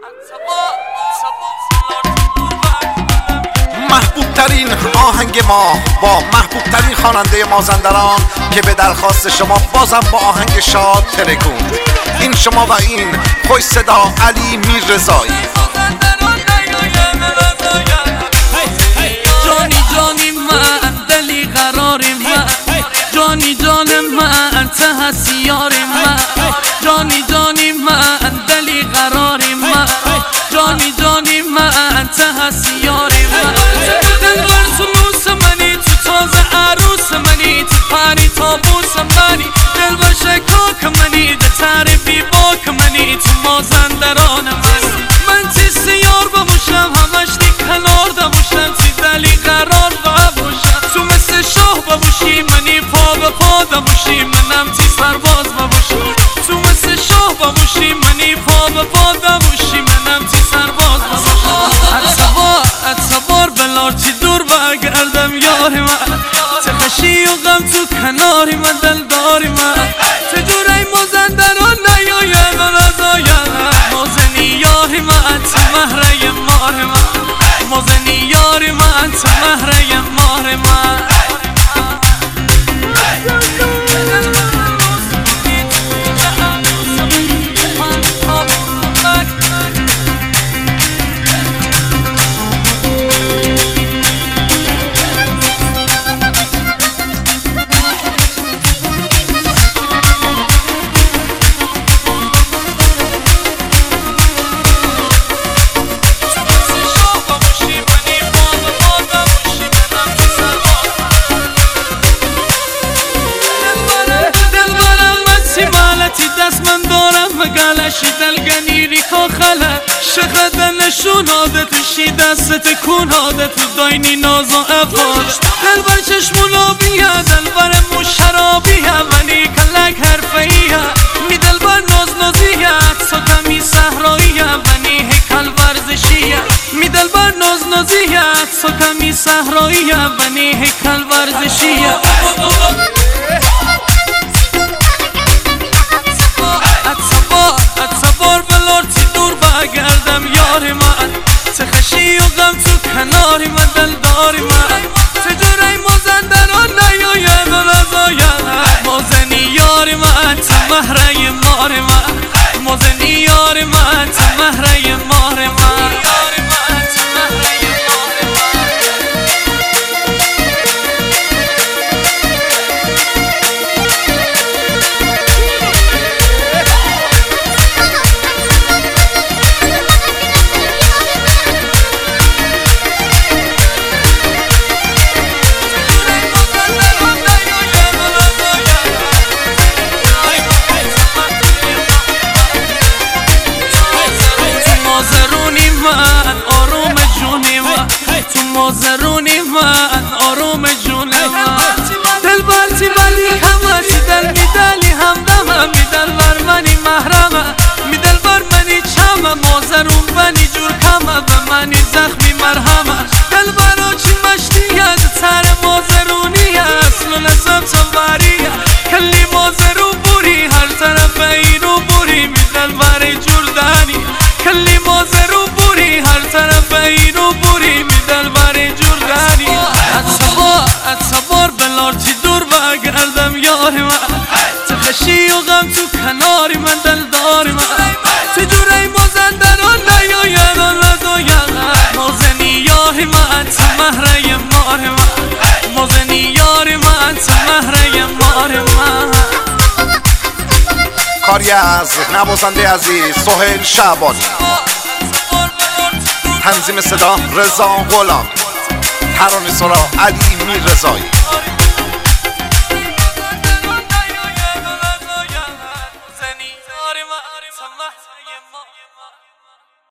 محبوب ترین آهنگ ما با محبوب ترین خواننده مازندران که به درخواست شما بازم با آهنگ شاد ترکون. این شما و این خوش صدا علی میررضایی. جانی جانی من دلی قرار من، جانی جان من ته هستی یار من، جانی جانی من دلی قرار من، جانی جانی من ته هستی یار من. دلبر سلوس منی تو تازه عروس منی، تو پری تابوس منی، دلبر شکاک منی، ده تر بی باک منی، تو مازندران من تی سیار بموشم همش دی کنار دموشم، تی دلی قرار بموشم تو مثل شاه بموشی منی، پا به پا دموشی منم تی سرباز بموشم، تو مثل شاه بموشی منی، پا به پا دموشی منم تی سرباز بموشم. اتبار بلار تی دور بگردم یاری من، تخشی و غم تو کناری من، دلداری من، تجوری مازندران نیاید و نزاید، موزنی یاری من تی مهره مار من، موزنی یاری من تی مهره مار من. من دارم مگلشی دلگنی ریکا خله شقد نشوناده توشی دست کوناده تو داینی ناز و افاش، دلبر چشمونا بیه دلبر مشرابیه ولی کلک حرفیه، می دلبر نازیه اکسا کمی صحراییه ولی هیکل ورزشیه، می دلبر نازیه اکسا کمی صحراییه ولی هیکل ورزشیه. اتبار بلار تی دور بگردم یاری من، تخشی و غم تو کناری من، دلداری من، تجوری مازندران نیاید و نزاید، موزنی یاری من تی مهره مار من، موزنی یاری من تی مهره مار من. مازرونی من آروم جونی من، دل بالتی بلی همه تی دل می دلی همدمه، می دل بر منی محرمه، می دل بر منی چمه، مازرون بنی جور کمه به منی زخمی مرهمه، دل برا چی مشتیه تر مازرونیه، اصل و نسب چنبریه کلی مازرون بوری هر طرف اینو بوری، می دل بر جور دنی کلی مازرون بوری هر طرف اینو بوری، می دل بر جور دنی. اتبار بلار تی دور بگردم یاری من، تخشی و غم تو کناری من، دلداری من، تجوری مازندران نیاید و نزاید، موزنی یاری من تی مهره مار من، موزنی یاری من تی مهره مار من. کاری از نوازنده عزیز سهیل شعبانی، تنظیم صدا رضا غلام، ترانه‌سرا علی میررضایی.